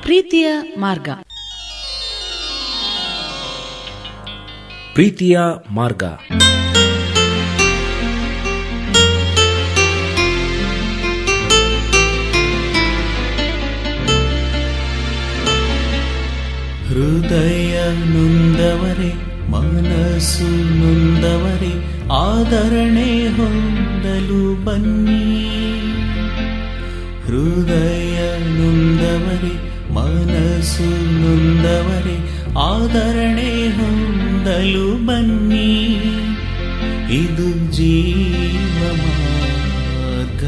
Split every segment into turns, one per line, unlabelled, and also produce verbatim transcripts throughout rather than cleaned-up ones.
ಪ್ರೀತಿಯ ಮಾರ್ಗ.
ಪ್ರೀತಿಯ ಮಾರ್ಗ.
ಹೃದಯ ನೊಂದವರೇ, ಮನಸ್ಸು ನೊಂದವರೇ, ಆದರಣೆ ಹೊಂದಲು ಬನ್ನಿ. ಹೃದಯ ನೊಂದವರೇ, ಮನಸ್ಸು ನೊಂದವರೇ, ಆದರಣೆ ಹೊಂದಲು ಬನ್ನಿ. ಇದು ಜೀವ ಮಾರ್ಗ,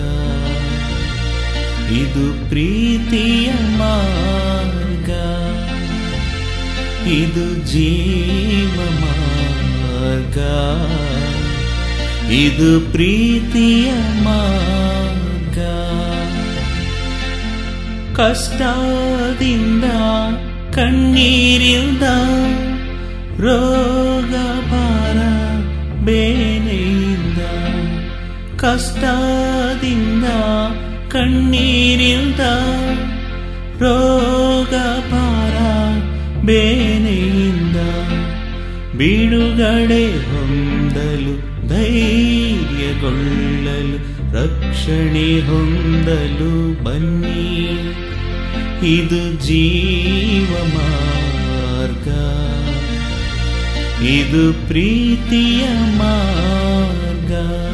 ಇದು ಪ್ರೀತಿಯ ಮಾರ್ಗ, ಇದು ಜೀವ ಮಾರ್ಗ, ಇದು ಪ್ರೀತಿಯ ಮಾರ್ಗ. ಕಷ್ಟದಿಂದ ಕಣ್ಣೀರಿಂದ, ರೋಗ ಭಾರ ಬೇನೆಯಿಂದ, ಕಷ್ಟದಿಂದ ಕಣ್ಣೀರಿಂದ, ರೋಗ ಭಾರ ಬೇನೆಯಿಂದ ಬಿಡುಗಡೆ ಹೊಂದಲು, ಧೈರ್ಯಗೊಳ್ಳಲು, ರಕ್ಷಣೆ ಹೊಂದಲು ಬನ್ನಿ. ಇದು ಜೀವ ಮಾರ್ಗ, ಇದು ಪ್ರೀತಿಯ ಮಾರ್ಗ,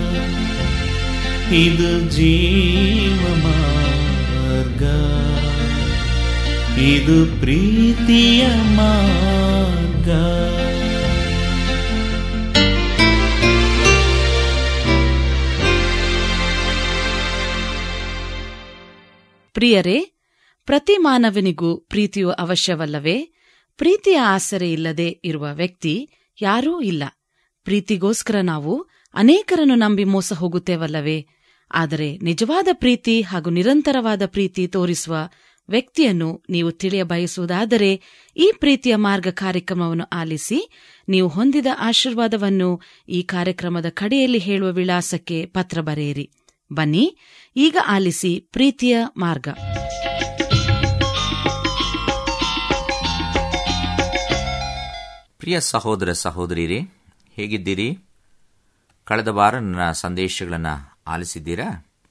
ಇದು ಜೀವ ಮಾರ್ಗ, ಇದು ಪ್ರೀತಿಯ ಮಾರ್ಗ.
ಪ್ರಿಯರೇ, ಪ್ರತಿ ಮಾನವನಿಗೂ ಪ್ರೀತಿಯು ಅವಶ್ಯವಲ್ಲವೇ? ಪ್ರೀತಿಯ ಆಸರೆ ಇಲ್ಲದೆ ಇರುವ ವ್ಯಕ್ತಿ ಯಾರೂ ಇಲ್ಲ. ಪ್ರೀತಿಗೋಸ್ಕರ ನಾವು ಅನೇಕರನ್ನು ನಂಬಿ ಮೋಸ ಹೋಗುತ್ತೇವಲ್ಲವೇ? ಆದರೆ ನಿಜವಾದ ಪ್ರೀತಿ ಹಾಗೂ ನಿರಂತರವಾದ ಪ್ರೀತಿ ತೋರಿಸುವ ವ್ಯಕ್ತಿಯನ್ನು ನೀವು ತಿಳಿಯ ಬಯಸುವುದಾದರೆ ಈ ಪ್ರೀತಿಯ ಮಾರ್ಗ ಕಾರ್ಯಕ್ರಮವನ್ನು ಆಲಿಸಿ. ನೀವು ಹೊಂದಿದ ಆಶೀರ್ವಾದವನ್ನು ಈ ಕಾರ್ಯಕ್ರಮದ ಕಡೆಯಲ್ಲಿ ಹೇಳುವ ವಿಳಾಸಕ್ಕೆ ಪತ್ರ ಬರೆಯಿರಿ. ಬನ್ನಿ, ಈಗ ಆಲಿಸಿ ಪ್ರೀತಿಯ ಮಾರ್ಗ.
ಪ್ರಿಯ ಸಹೋದರ ಸಹೋದರಿಯರೇ, ಹೇಗಿದ್ದೀರಿ? ಕಳೆದ ವಾರ ನನ್ನ ಸಂದೇಶಗಳನ್ನು ಆಲಿಸಿದ್ದೀರಾ?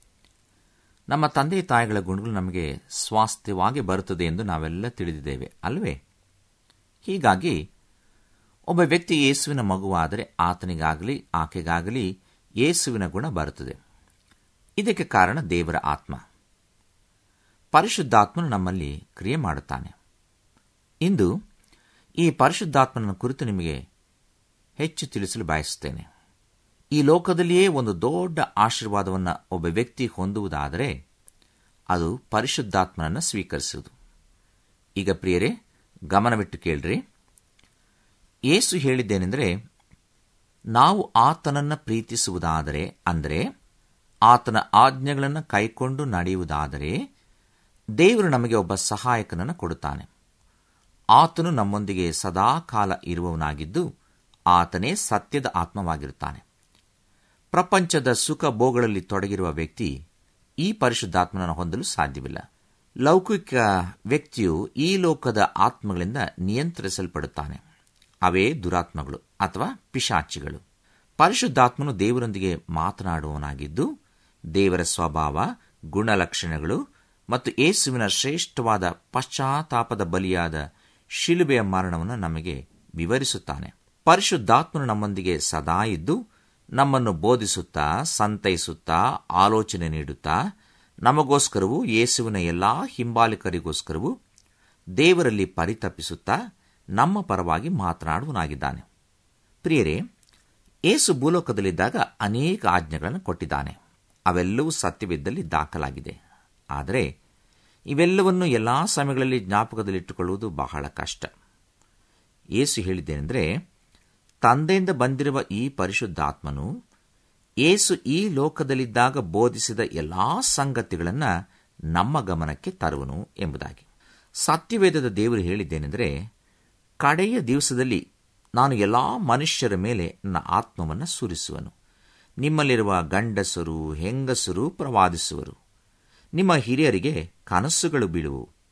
ನಮ್ಮ ತಂದೆ ತಾಯಿಗಳ ಗುಣಗಳು ನಮಗೆ ಸ್ವಾಸ್ಥ್ಯವಾಗಿ ಬರುತ್ತದೆ ಎಂದು ನಾವೆಲ್ಲ ತಿಳಿದಿದ್ದೇವೆ ಅಲ್ವೇ? ಹೀಗಾಗಿ ಒಬ್ಬ ವ್ಯಕ್ತಿ ಯೇಸುವಿನ ಮಗುವಾದರೆ ಆತನಿಗಾಗಲಿ ಆಕೆಗಾಗಲಿ ಯೇಸುವಿನ ಗುಣ ಬರುತ್ತದೆ. ಇದಕ್ಕೆ ಕಾರಣ ದೇವರ ಆತ್ಮ. ಪರಿಶುದ್ಧಾತ್ಮನು ನಮ್ಮಲ್ಲಿ ಕ್ರಿಯೆ ಮಾಡುತ್ತಾನೆ. ಇಂದು ಈ ಪರಿಶುದ್ಧಾತ್ಮನ ಕುರಿತು ನಿಮಗೆ ಹೆಚ್ಚು ತಿಳಿಸಲು ಬಯಸುತ್ತೇನೆ. ಈ ಲೋಕದಲ್ಲಿಯೇ ಒಂದು ದೊಡ್ಡ ಆಶೀರ್ವಾದವನ್ನು ಒಬ್ಬ ವ್ಯಕ್ತಿ ಹೊಂದುವುದಾದರೆ ಅದು ಪರಿಶುದ್ಧಾತ್ಮನನ್ನು ಸ್ವೀಕರಿಸುವುದು. ಈಗ ಪ್ರಿಯರೇ, ಗಮನವಿಟ್ಟು ಕೇಳ್ರಿ. ಯೇಸು ಹೇಳಿದ್ದೇನೆಂದರೆ, ನಾವು ಆತನನ್ನು ಪ್ರೀತಿಸುವುದಾದರೆ, ಅಂದರೆ ಆತನ ಆಜ್ಞೆಗಳನ್ನು ಕೈಕೊಂಡು ನಡೆಯುವುದಾದರೆ, ದೇವರು ನಮಗೆ ಒಬ್ಬ ಸಹಾಯಕನನ್ನು ಕೊಡುತ್ತಾನೆ. ಆತನು ನಮ್ಮೊಂದಿಗೆ ಸದಾಕಾಲ ಇರುವವನಾಗಿದ್ದು ಆತನೇ ಸತ್ಯದ ಆತ್ಮವಾಗಿರುತ್ತಾನೆ. ಪ್ರಪಂಚದ ಸುಖ ಭೋಗಗಳಲ್ಲಿ ತೊಡಗಿರುವ ವ್ಯಕ್ತಿ ಈ ಪರಿಶುದ್ಧಾತ್ಮನನ್ನು ಹೊಂದಲು ಸಾಧ್ಯವಿಲ್ಲ. ಲೌಕಿಕ ವ್ಯಕ್ತಿಯು ಈ ಲೋಕದ ಆತ್ಮಗಳಿಂದ ನಿಯಂತ್ರಿಸಲ್ಪಡುತ್ತಾನೆ. ಅವೇ ದುರಾತ್ಮಗಳು ಅಥವಾ ಪಿಶಾಚಿಗಳು. ಪರಿಶುದ್ಧಾತ್ಮನು ದೇವರೊಂದಿಗೆ ಮಾತನಾಡುವವನಾಗಿದ್ದು ದೇವರ ಸ್ವಭಾವ, ಗುಣಲಕ್ಷಣಗಳು ಮತ್ತು ಯೇಸುವಿನ ಶ್ರೇಷ್ಠವಾದ ಪಶ್ಚಾತ್ತಾಪದ ಬಲಿಯಾದ ಶಿಲುಬೆಯ ಮರಣವನ್ನು ನಮಗೆ ವಿವರಿಸುತ್ತಾನೆ. ಪರಿಶುದ್ಧಾತ್ಮನು ನಮ್ಮೊಂದಿಗೆ ಸದಾ ಇದ್ದು ನಮ್ಮನ್ನು ಬೋಧಿಸುತ್ತಾ, ಸಂತೈಸುತ್ತಾ, ಆಲೋಚನೆ ನೀಡುತ್ತಾ, ನಮಗೋಸ್ಕರವೂ ಯೇಸುವಿನ ಎಲ್ಲಾ ಹಿಂಬಾಲಿಕರಿಗೋಸ್ಕರವೂ ದೇವರಲ್ಲಿ ಪರಿತಪಿಸುತ್ತಾ ನಮ್ಮ ಪರವಾಗಿ ಮಾತನಾಡುವನಾಗಿದ್ದಾನೆ. ಪ್ರಿಯರೇ, ಯೇಸು ಭೂಲೋಕದಲ್ಲಿದ್ದಾಗ ಅನೇಕ ಆಜ್ಞೆಗಳನ್ನು ಕೊಟ್ಟಿದ್ದಾನೆ. ಅವೆಲ್ಲವೂ ಸತ್ಯವಿದ್ದಲ್ಲಿ ದಾಖಲಾಗಿದೆ. ಆದರೆ ಇವೆಲ್ಲವನ್ನು ಎಲ್ಲಾ ಸಮಯಗಳಲ್ಲಿ ಜ್ಞಾಪಕದಲ್ಲಿಟ್ಟುಕೊಳ್ಳುವುದು ಬಹಳ ಕಷ್ಟ. ಯೇಸು ಹೇಳಿದ್ದೇನೆಂದರೆ, ತಂದೆಯಿಂದ ಬಂದಿರುವ ಈ ಪರಿಶುದ್ಧಾತ್ಮನು ಯೇಸು ಈ ಲೋಕದಲ್ಲಿದ್ದಾಗ ಬೋಧಿಸಿದ ಎಲ್ಲಾ ಸಂಗತಿಗಳನ್ನು ನಮ್ಮ ಗಮನಕ್ಕೆ ತರುವನು ಎಂಬುದಾಗಿ. ಸತ್ಯವೇದದ ದೇವರು ಹೇಳಿದ್ದೇನೆಂದರೆ, ಕಡೆಯ ದಿವಸದಲ್ಲಿ ನಾನು ಎಲ್ಲಾ ಮನುಷ್ಯರ ಮೇಲೆ ನನ್ನ ಆತ್ಮವನ್ನು ಸುರಿಸುವನು. ನಿಮ್ಮಲ್ಲಿರುವ ಗಂಡಸರು ಹೆಂಗಸರು ಪ್ರವಾದಿಸುವರು. ನಿಮ್ಮ ಹಿರಿಯರಿಗೆ ಕನಸುಗಳು ಬೀಳುವು.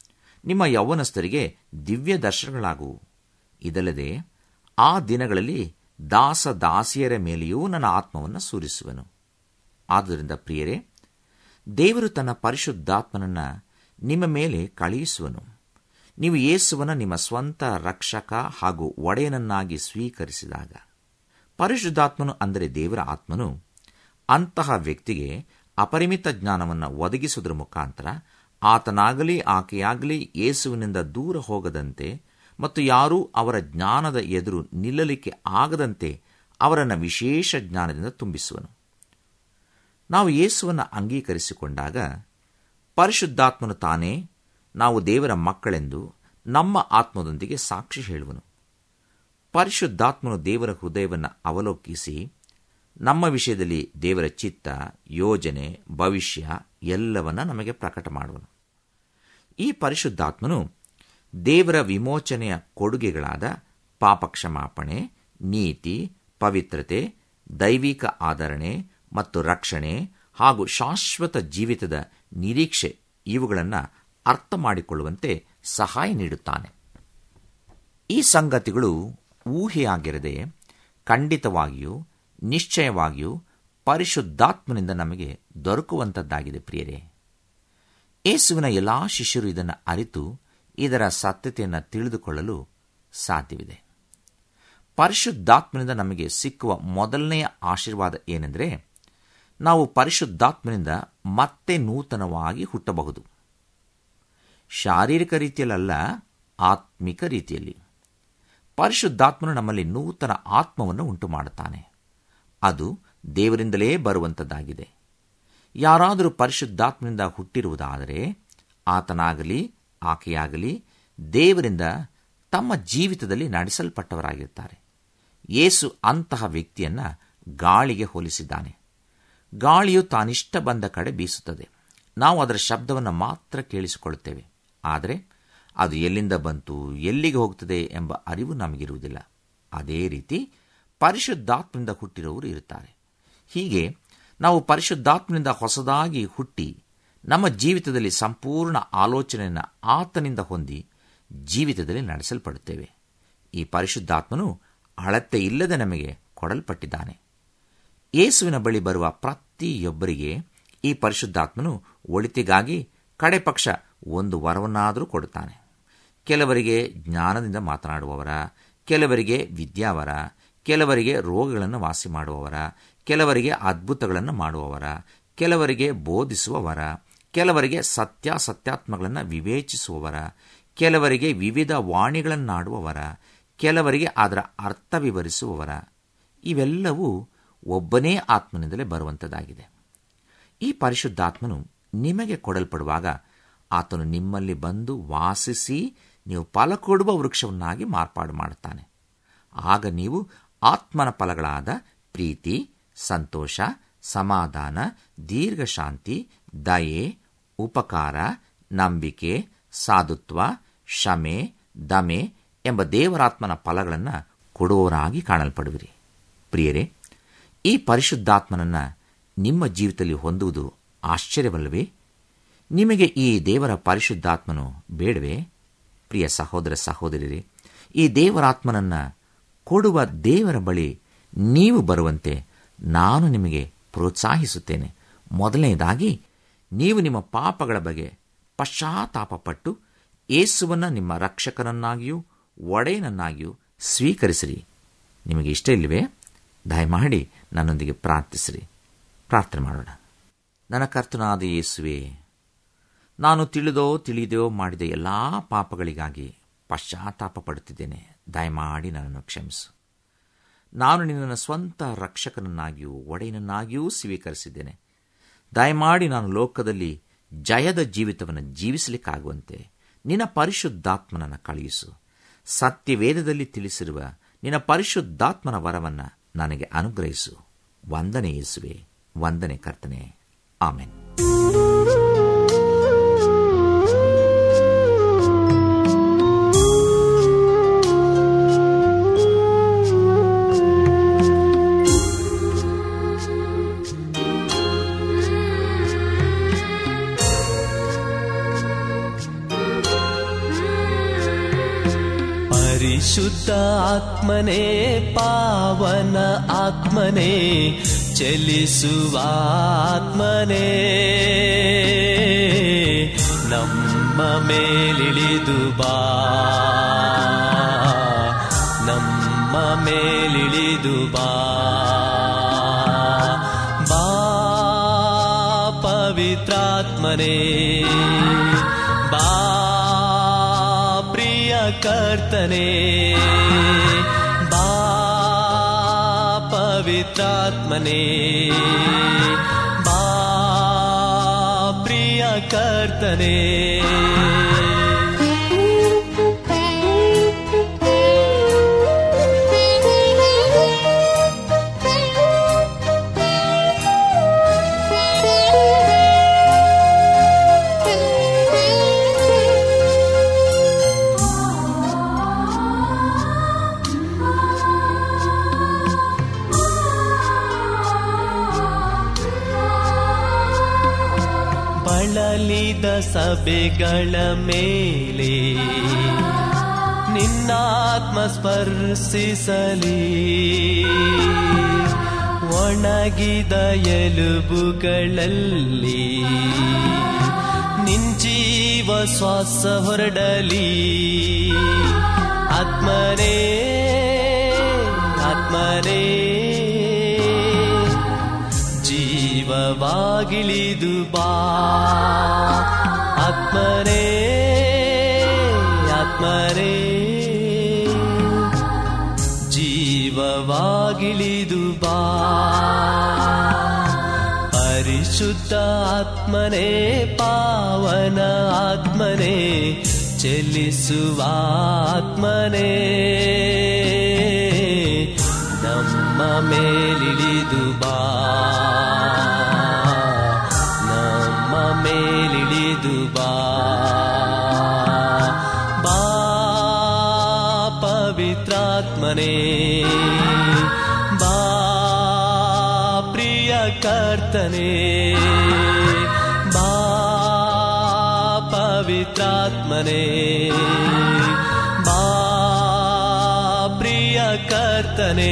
ನಿಮ್ಮ ಯೌವನಸ್ಥರಿಗೆ ದಿವ್ಯ ದರ್ಶನಗಳಾಗುವು. ಇದಲ್ಲದೆ ಆ ದಿನಗಳಲ್ಲಿ ದಾಸ ದಾಸಿಯರ ಮೇಲೆಯೂ ನನ್ನ ಆತ್ಮವನ್ನು ಸುರಿಸುವನು. ಆದುದರಿಂದ ಪ್ರಿಯರೇ, ದೇವರು ತನ್ನ ಪರಿಶುದ್ಧಾತ್ಮನನ್ನು ನಿಮ್ಮ ಮೇಲೆ ಕಳುಹಿಸುವನು. ನೀವು ಯೇಸುವನ್ನು ನಿಮ್ಮ ಸ್ವಂತ ರಕ್ಷಕ ಹಾಗೂ ಒಡೆಯನನ್ನಾಗಿ ಸ್ವೀಕರಿಸಿದಾಗ. ಪರಿಶುದ್ಧಾತ್ಮನು ಅಂದರೆ ದೇವರ ಆತ್ಮನು ಅಂತಹ ವ್ಯಕ್ತಿಗೆ ಅಪರಿಮಿತ ಜ್ಞಾನವನ್ನು ಒದಗಿಸುವುದರ ಮುಖಾಂತರ ಆತನಾಗಲಿ ಆಕೆಯಾಗಲಿ ಯೇಸುವಿನಿಂದ ದೂರ ಹೋಗದಂತೆ ಮತ್ತು ಯಾರೂ ಅವರ ಜ್ಞಾನದ ಎದುರು ನಿಲ್ಲಲಿಕ್ಕೆ ಆಗದಂತೆ ಅವರನ್ನು ವಿಶೇಷ ಜ್ಞಾನದಿಂದ ತುಂಬಿಸುವನು. ನಾವು ಯೇಸುವನ್ನು ಅಂಗೀಕರಿಸಿಕೊಂಡಾಗ ಪರಿಶುದ್ಧಾತ್ಮನು ತಾನೇ ನಾವು ದೇವರ ಮಕ್ಕಳೆಂದು ನಮ್ಮ ಆತ್ಮದೊಂದಿಗೆ ಸಾಕ್ಷಿ ಹೇಳುವನು. ಪರಿಶುದ್ಧಾತ್ಮನು ದೇವರ ಹೃದಯವನ್ನು ಅವಲೋಕಿಸಿ ನಮ್ಮ ವಿಷಯದಲ್ಲಿ ದೇವರ ಚಿತ್ತ, ಯೋಜನೆ, ಭವಿಷ್ಯ ಎಲ್ಲವನ್ನ ನಮಗೆ ಪ್ರಕಟ ಮಾಡುವನು. ಈ ಪರಿಶುದ್ಧಾತ್ಮನು ದೇವರ ವಿಮೋಚನೆಯ ಕೊಡುಗೆಗಳಾದ ಪಾಪಕ್ಷಮಾಪಣೆ, ನೀತಿ, ಪವಿತ್ರತೆ, ದೈವಿಕ ಆಧರಣೆ ಮತ್ತು ರಕ್ಷಣೆ ಹಾಗೂ ಶಾಶ್ವತ ಜೀವಿತದ ನಿರೀಕ್ಷೆ ಇವುಗಳನ್ನು ಅರ್ಥ ಮಾಡಿಕೊಳ್ಳುವಂತೆ ಸಹಾಯ ನೀಡುತ್ತಾನೆ. ಈ ಸಂಗತಿಗಳು ಊಹೆಯಾಗಿರದೆ ಖಂಡಿತವಾಗಿಯೂ ನಿಶ್ಚಯವಾಗಿಯೂ ಪರಿಶುದ್ಧಾತ್ಮನಿಂದ ನಮಗೆ ದೊರಕುವಂಥದ್ದಾಗಿದೆ. ಪ್ರಿಯರೇ, ಯೇಸುವಿನ ಎಲ್ಲಾ ಶಿಷ್ಯರು ಇದನ್ನು ಅರಿತು ಇದರ ಸತ್ಯತೆಯನ್ನು ತಿಳಿದುಕೊಳ್ಳಲು ಸಾಧ್ಯವಿದೆ. ಪರಿಶುದ್ಧಾತ್ಮನಿಂದ ನಮಗೆ ಸಿಕ್ಕುವ ಮೊದಲನೆಯ ಆಶೀರ್ವಾದ ಏನೆಂದರೆ, ನಾವು ಪರಿಶುದ್ಧಾತ್ಮನಿಂದ ಮತ್ತೆ ನೂತನವಾಗಿ ಹುಟ್ಟಬಹುದು. ಶಾರೀರಿಕ ರೀತಿಯಲ್ಲ, ಆತ್ಮಿಕ ರೀತಿಯಲ್ಲಿ. ಪರಿಶುದ್ಧಾತ್ಮನು ನಮ್ಮಲ್ಲಿ ನೂತನ ಆತ್ಮವನ್ನು ಉಂಟು ಮಾಡುತ್ತಾನೆ. ಅದು ದೇವರಿಂದಲೇ ಬರುವಂಥದ್ದಾಗಿದೆ. ಯಾರಾದರೂ ಪರಿಶುದ್ಧಾತ್ಮನಿಂದ ಹುಟ್ಟಿರುವುದಾದರೆ ಆತನಾಗಲಿ ಆಕೆಯಾಗಲಿ ದೇವರಿಂದ ತಮ್ಮ ಜೀವಿತದಲ್ಲಿ ನಡೆಸಲ್ಪಟ್ಟವರಾಗಿರ್ತಾರೆ. ಯೇಸು ಅಂತಹ ವ್ಯಕ್ತಿಯನ್ನು ಗಾಳಿಗೆ ಹೋಲಿಸಿದ್ದಾನೆ. ಗಾಳಿಯು ತಾನಿಷ್ಟ ಬಂದ ಕಡೆ ಬೀಸುತ್ತದೆ. ನಾವು ಅದರ ಶಬ್ದವನ್ನು ಮಾತ್ರ ಕೇಳಿಸಿಕೊಳ್ಳುತ್ತೇವೆ. ಆದರೆ ಅದು ಎಲ್ಲಿಂದ ಬಂತು, ಎಲ್ಲಿಗೆ ಹೋಗುತ್ತದೆ ಎಂಬ ಅರಿವು ನಮಗಿರುವುದಿಲ್ಲ. ಅದೇ ರೀತಿ ಪರಿಶುದ್ಧಾತ್ಮನಿಂದ ಹುಟ್ಟಿರೋರು ಇರುತ್ತಾರೆ. ಹೀಗೆ ನಾವು ಪರಿಶುದ್ಧಾತ್ಮನಿಂದ ಹೊಸದಾಗಿ ಹುಟ್ಟಿ ನಮ್ಮ ಜೀವಿತದಲ್ಲಿ ಸಂಪೂರ್ಣ ಆಲೋಚನೆಯನ್ನು ಆತನಿಂದ ಹೊಂದಿ ಜೀವಿತದಲ್ಲಿ ನಡೆಸಲ್ಪಡುತ್ತೇವೆ. ಈ ಪರಿಶುದ್ಧಾತ್ಮನು ಅಳತೆ ಇಲ್ಲದೆ ನಮಗೆ ಕೊಡಲ್ಪಟ್ಟಿದ್ದಾನೆ. ಯೇಸುವಿನ ಬಳಿ ಬರುವ ಪ್ರತಿಯೊಬ್ಬರಿಗೆ ಈ ಪರಿಶುದ್ಧಾತ್ಮನು ಒಳಿತಿಗಾಗಿ ಕಡೆ ಪಕ್ಷ ಒಂದು ವರವನ್ನಾದರೂ ಕೊಡುತ್ತಾನೆ. ಕೆಲವರಿಗೆ ಜ್ಞಾನದಿಂದ ಮಾತನಾಡುವವರ, ಕೆಲವರಿಗೆ ವಿದ್ಯಾವರ, ಕೆಲವರಿಗೆ ರೋಗಗಳನ್ನು ವಾಸಿ ಮಾಡುವವರ, ಕೆಲವರಿಗೆ ಅದ್ಭುತಗಳನ್ನು ಮಾಡುವವರ, ಕೆಲವರಿಗೆ ಬೋಧಿಸುವವರ, ಕೆಲವರಿಗೆ ಸತ್ಯಾಸತ್ಯಾತ್ಮಗಳನ್ನು ವಿವೇಚಿಸುವವರ, ಕೆಲವರಿಗೆ ವಿವಿಧ ವಾಣಿಗಳನ್ನಾಡುವವರ, ಕೆಲವರಿಗೆ ಅದರ ಅರ್ಥ ವಿವರಿಸುವವರ. ಇವೆಲ್ಲವೂ ಒಬ್ಬನೇ ಆತ್ಮನಿಂದಲೇ ಬರುವಂಥದ್ದಾಗಿದೆ. ಈ ಪರಿಶುದ್ಧಾತ್ಮನು ನಿಮಗೆ ಕೊಡಲ್ಪಡುವಾಗ ಆತನು ನಿಮ್ಮಲ್ಲಿ ಬಂದು ವಾಸಿಸಿ ನೀವು ಫಲ ಕೊಡುವ ವೃಕ್ಷವನ್ನಾಗಿ ಮಾರ್ಪಾಡು ಮಾಡುತ್ತಾನೆ. ಆಗ ನೀವು ಆತ್ಮನ ಫಲಗಳಾದ ಪ್ರೀತಿ, ಸಂತೋಷ, ಸಮಾಧಾನ, ದೀರ್ಘಶಾಂತಿ, ದಯೆ, ಉಪಕಾರ, ನಂಬಿಕೆ, ಸಾಧುತ್ವ, ಕ್ಷಮೆ, ದಮೆ ಎಂಬ ದೇವರಾತ್ಮನ ಫಲಗಳನ್ನು ಕೊಡುವವರಾಗಿ ಕಾಣಲ್ಪಡುವಿರಿ. ಪ್ರಿಯರೇ, ಈ ಪರಿಶುದ್ಧಾತ್ಮನನ್ನು ನಿಮ್ಮ ಜೀವಿತದಲ್ಲಿ ಹೊಂದುವುದು ಆಶ್ಚರ್ಯವಲ್ಲವೇ? ನಿಮಗೆ ಈ ದೇವರ ಪರಿಶುದ್ಧಾತ್ಮನು ಬೇಡವೇ? ಪ್ರಿಯ ಸಹೋದರ ಸಹೋದರಿಯರೇ, ಈ ದೇವರಾತ್ಮನನ್ನು ಕೊಡುವ ದೇವರ ಬಳಿ ನೀವು ಬರುವಂತೆ ನಾನು ನಿಮಗೆ ಪ್ರೋತ್ಸಾಹಿಸುತ್ತೇನೆ. ಮೊದಲನೆಯದಾಗಿ ನೀವು ನಿಮ್ಮ ಪಾಪಗಳ ಬಗ್ಗೆ ಪಶ್ಚಾತ್ತಾಪಪಟ್ಟು ಯೇಸುವನ್ನು ನಿಮ್ಮ ರಕ್ಷಕನನ್ನಾಗಿಯೂ ಒಡೆಯನನ್ನಾಗಿಯೂ ಸ್ವೀಕರಿಸಿರಿ. ನಿಮಗೆ ಇಷ್ಟ ಇಲ್ಲವೇ? ದಯಮಾಡಿ ನನ್ನೊಂದಿಗೆ ಪ್ರಾರ್ಥಿಸಿರಿ. ಪ್ರಾರ್ಥನೆ ಮಾಡೋಣ. ನನ್ನ ಕರ್ತನಾದ ಯೇಸುವೇ, ನಾನು ತಿಳಿದೋ ತಿಳಿದೋ ಮಾಡಿದ ಎಲ್ಲ ಪಾಪಗಳಿಗಾಗಿ ಪಶ್ಚಾತ್ತಾಪ ಪಡುತ್ತಿದ್ದೇನೆ. ದಯಮಾಡಿ ನನ್ನನ್ನು ಕ್ಷಮಿಸು. ನಾನು ನಿನ್ನನ್ನು ಸ್ವಂತ ರಕ್ಷಕನನ್ನಾಗಿಯೂ ಒಡೆಯನನ್ನಾಗಿಯೂ ಸ್ವೀಕರಿಸಿದ್ದೇನೆ. ದಯಮಾಡಿ ನಾನು ಲೋಕದಲ್ಲಿ ಜಯದ ಜೀವಿತವನ್ನು ಜೀವಿಸಲಿಕ್ಕಾಗುವಂತೆ ನಿನ್ನ ಪರಿಶುದ್ಧಾತ್ಮನನ್ನು ಕಳುಹಿಸು. ಸತ್ಯವೇದದಲ್ಲಿ ತಿಳಿಸಿರುವ ನಿನ್ನ ಪರಿಶುದ್ಧಾತ್ಮನ ವರವನ್ನು ನನಗೆ ಅನುಗ್ರಹಿಸು. ವಂದನೆ ಯೇಸುವೆ, ವಂದನೆ ಕರ್ತನೆ. ಆಮೆನ್.
ಪರಿಶುದ್ಧ ಆತ್ಮನೇ, ಪಾವನ ಆತ್ಮನೇ, ಚಲಿಸುವ ಆತ್ಮನೇ, ನಮ್ಮ ಮೇಲಿಳಿದು ಬಾ, ನಮ್ಮ ಮೇಲಿಳಿದು ಬಾ. ಬಾ ಪವಿತ್ರಾತ್ಮನೇ, ಬಾ ಪ್ರಿಯ ಕರ್ತನೇ, ಬಾ ಪವಿತ್ರಾತ್ಮನೇ, ಬಾ ಪ್ರಿಯ ಕರ್ತನೇ. ಬಳಲಿದ ಸಭೆಗಳ ಮೇಲೆ ನಿನ್ನಾತ್ಮ ಸ್ಪರ್ಶಿಸಲಿ, ಒಣಗಿದ ಎಲುಬುಗಳಲ್ಲಿ ನಿಂಜೀವ ಶ್ವಾಸ ಹೊರಡಲಿ. ಆತ್ಮನೇ ಆತ್ಮನೇ ಜೀವವಾಗಿಳಿದು ಬಾ, ಆತ್ಮನೇ ಆತ್ಮನೇ ಜೀವವಾಗಿಳಿದು ಬಾ. ಪರಿಶುದ್ಧ ಆತ್ಮನೇ, ಪಾವನ ಆತ್ಮನೇ, ಚಲಿಸುವ ಆತ್ಮನೇ, ನಮ್ಮ ಮೇಲಿಳಿದು ಬಾ, ನಮ್ಮ ಮೇಲಿಳಿದು ಬಾ. ಬಾ ಪವಿತ್ರಾತ್ಮನೇ, ಬಾ ಪ್ರಿಯ ಕರ್ತನೇ, ಬಾ ಪವಿತ್ರಾತ್ಮನೇ, ಬಾ ಪ್ರಿಯ ಕರ್ತನೇ.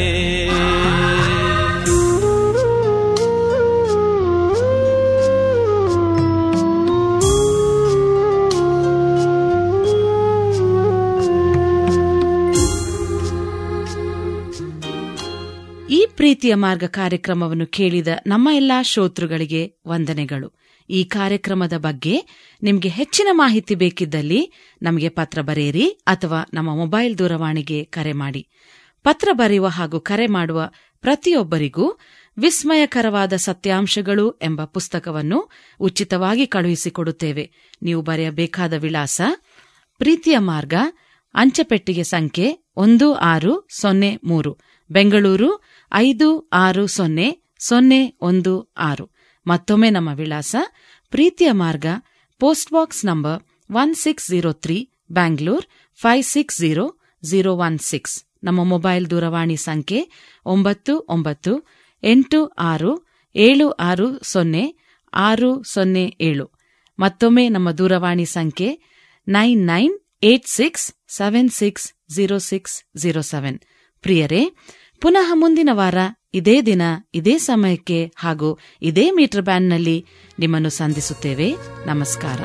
ಈ ಪ್ರೀತಿಯ ಮಾರ್ಗ ಕಾರ್ಯಕ್ರಮವನ್ನು ಕೇಳಿದ ನಮ್ಮ ಎಲ್ಲಾ ಶ್ರೋತೃಗಳಿಗೆ ವಂದನೆಗಳು. ಈ ಕಾರ್ಯಕ್ರಮದ ಬಗ್ಗೆ ನಿಮಗೆ ಹೆಚ್ಚಿನ ಮಾಹಿತಿ ಬೇಕಿದ್ದಲ್ಲಿ ನಮಗೆ ಪತ್ರ ಬರೆಯಿರಿ ಅಥವಾ ನಮ್ಮ ಮೊಬೈಲ್ ದೂರವಾಣಿಗೆ ಕರೆ ಮಾಡಿ. ಪತ್ರ ಬರೆಯುವ ಹಾಗೂ ಕರೆ ಮಾಡುವ ಪ್ರತಿಯೊಬ್ಬರಿಗೂ ವಿಸ್ಮಯಕರವಾದ ಸತ್ಯಾಂಶಗಳು ಎಂಬ ಪುಸ್ತಕವನ್ನು ಉಚಿತವಾಗಿ ಕಳುಹಿಸಿಕೊಡುತ್ತೇವೆ. ನೀವು ಬರೆಯಬೇಕಾದ ವಿಳಾಸ: ಪ್ರೀತಿಯ ಮಾರ್ಗ, ಅಂಚೆಪೆಟ್ಟಿಗೆ ಸಂಖ್ಯೆ ಒಂದು ಆರು ಸೊನ್ನೆ ಮೂರು, ಬೆಂಗಳೂರು ಐದು ಆರು ಸೊನ್ನೆ ಸೊನ್ನೆ ಒಂದು ಆರು. ಮತ್ತೊಮ್ಮೆ ನಮ್ಮ ವಿಳಾಸ: ಪ್ರೀತಿಯ ಮಾರ್ಗ, post box number one six zero three, Bangalore five six zero zero one six. ನಮ್ಮ ಮೊಬೈಲ್ ದೂರವಾಣಿ ಸಂಖ್ಯೆ ಒಂಬತ್ತು ಒಂಬತ್ತು ಎಂಟು ಆರು ಏಳು ಆರು ಸೊನ್ನೆ ಆರು ಸೊನ್ನೆ ಏಳು. ಮತ್ತೊಮ್ಮೆ ನಮ್ಮ ದೂರವಾಣಿ ಸಂಖ್ಯೆ nine nine eight six seven six zero six zero seven. ಪ್ರಿಯರೇ, ಪುನಃ ಮುಂದಿನ ವಾರ ಇದೇ ದಿನ ಇದೇ ಸಮಯಕ್ಕೆ ಹಾಗೂ ಇದೇ ಮೀಟರ್ ಬ್ಯಾಂಡ್ನಲ್ಲಿ ನಿಮ್ಮನ್ನು ಸಂಧಿಸುತ್ತೇವೆ. ನಮಸ್ಕಾರ.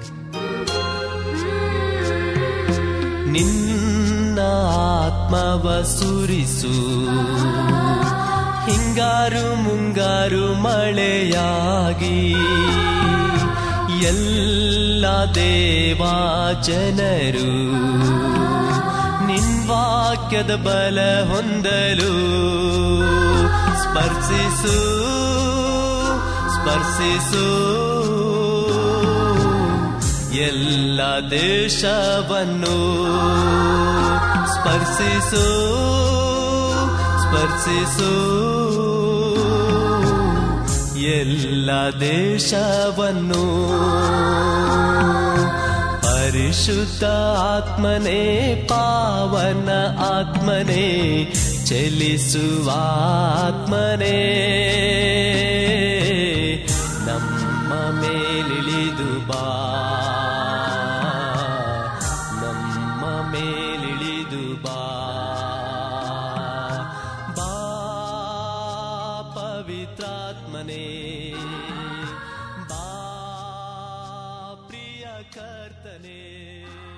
ನಿನ್ನ ಆತ್ಮವ ಸುರಿಸು, ಹಿಂಗಾರು ಮುಂಗಾರು ಮಳೆಯಾಗಿ ಎಲ್ಲ ದೇವಾ ಜನರು ನಿನ್ ವಾಕ್ಯದ ಬಲ ಹೊಂದಲು ಸ್ಪರ್ಶಿಸು ಸ್ಪರ್ಶಿಸು ಎಲ್ಲ ದೇಶವನ್ನು ಸ್ಪರ್ಶಿಸು ಸ್ಪರ್ಶಿಸು ಎಲ್ಲ ದೇಶವನ್ನು. ಪರಿಶುದ್ಧ ಆತ್ಮನೇ, ಪಾವನ ಆತ್ಮನೇ, ಚಲಿಸುವ ಆತ್ಮನೇ, ನಮ್ಮ ಮೇಲಿಳಿದು ಬಾ, ನಮ್ಮ ಮೇಲಿಳಿದು ಪವಿತ್ರಾತ್ಮನೇ ಬಾ ಪ್ರಿಯ ಕರ್ತನೇ.